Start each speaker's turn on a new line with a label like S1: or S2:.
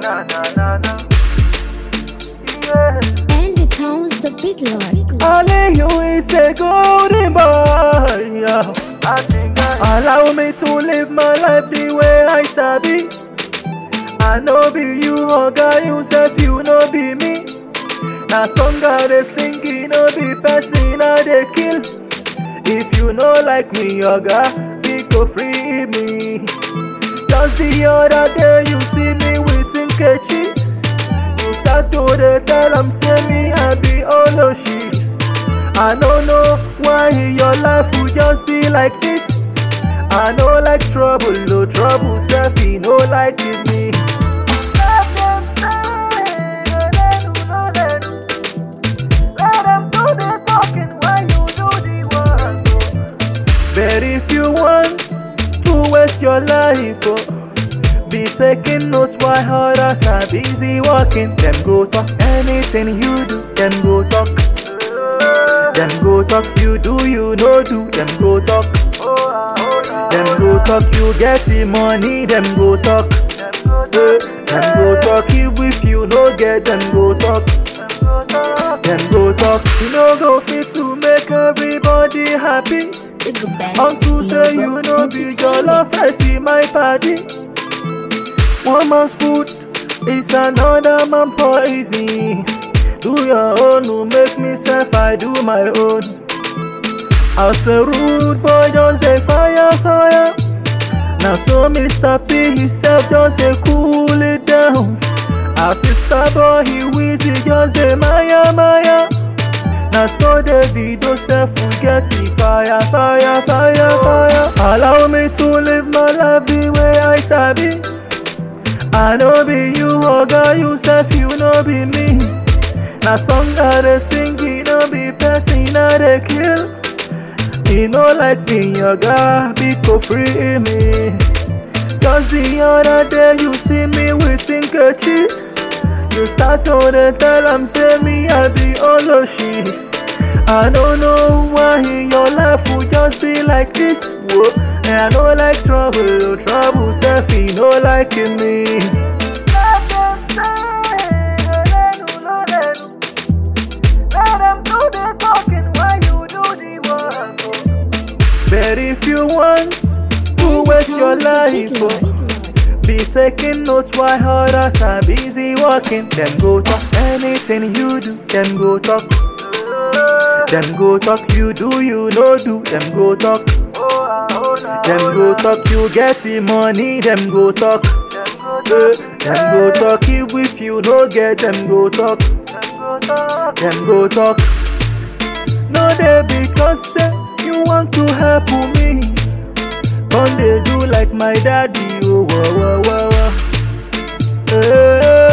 S1: na na na na. Yeah.
S2: And the town's the big lord.
S3: Only you is a golden boy. Yeah. Allow me to live my life the way I sabi. I know be you, oga, you self, you know be me. Na song I dey sing, it no be person I dey kill. If you know like me, oga, go free me. Just the other day you see me with Nkechi. You start to dey tell am say me I be Oloshi. I don't know why your life will just be like this. I know like trouble, no trouble, self he no like it me.
S1: Let them say, no let them do the talking while you do the work.
S3: But if you want to waste your life, be taking notes while others are busy walking. Them go talk anything you do, them go talk. Them go talk, you do, you no do, them go talk. Them go talk, you get the money, them go talk. Them go talk, if you no get, them go talk. Them go talk, you no go fit to make everybody happy. Unto say you no be your love, I see my party. One man's food is another man's poison. Do your own, who make me self, I do my own. As a rude boy, just dey fire. Now so Mr. P himself just dey cool it down. As sister boy, he wheezy, just dey maya. Now so Davido self will get the fire. Allow me to live my life the way I sabi. I know be you, oga, you self, you know be me. Na song I dey sing, it no be person I dey kill. You know like me, oga, go free me. Just the other day you see me with Nkechi. You start to dey tell am say me I be Oloshi. I don't know why your life will just be like this. Whoa. And I know like trouble, self, he no like me.
S1: Let them say, let them do the talking while you do the work.
S3: But if you want to waste your life, be taking notes while others are busy walking. Them go talk anything you do, them go talk. Them go talk, you do, you no do, them go talk. Them go talk, you get the money, them go talk. Them go talk, if you no get, them go talk. Them go talk. No, they because say you want to help me. Come they do like my daddy, oh, wah.